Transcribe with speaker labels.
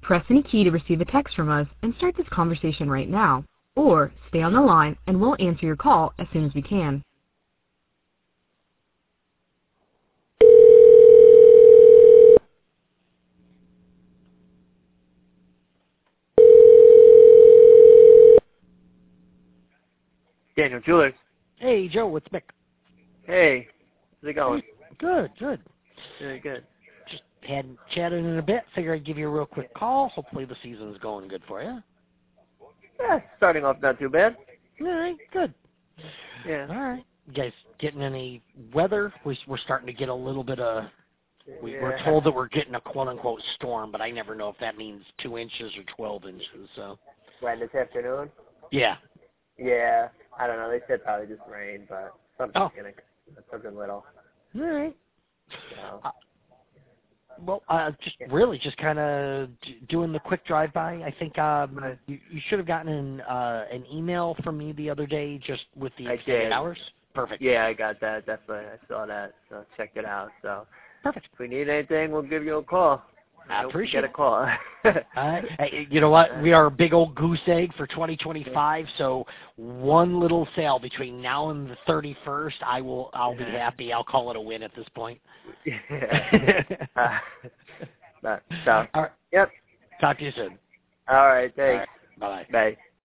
Speaker 1: Press any key to receive a text from us and start this conversation right now. Or stay on the line and we'll answer your call as soon as we can.
Speaker 2: Daniel Jewelers.
Speaker 3: Hey, Joe, it's Mick.
Speaker 2: Hey, how's it going?
Speaker 3: Good, good.
Speaker 2: Very good.
Speaker 3: Just hadn't chatted in a bit. Figure I'd give you a real quick call. Hopefully the season's going good for you.
Speaker 2: Yeah, starting off not too bad.
Speaker 3: All right, good.
Speaker 2: Yeah.
Speaker 3: All right. You guys getting any weather? We're starting to get a little bit of... We're told that we're getting a quote-unquote storm, but I never know if that means 2 inches or 12 inches. So.
Speaker 2: When, this afternoon?
Speaker 3: Yeah.
Speaker 2: Yeah. I don't know. They said probably just rain, but something little.
Speaker 3: All right.
Speaker 2: So.
Speaker 3: Just kind of doing the quick drive-by. I think you should have gotten an email from me the other day just with the extended hours. Perfect.
Speaker 2: Yeah, I got that. Definitely. I saw that, so checked it out. So.
Speaker 3: Perfect.
Speaker 2: If we need anything, we'll give you a call.
Speaker 3: I appreciate
Speaker 2: it. Get a call.
Speaker 3: Hey, you know what? We are a big old goose egg for 2025, so one little sale between now and the 31st, I'll be happy. I'll call it a win at this point.
Speaker 2: Yeah.
Speaker 3: All right.
Speaker 2: Yep.
Speaker 3: Talk to you soon.
Speaker 2: All right, thanks.
Speaker 3: All right. Bye-bye.
Speaker 2: Bye.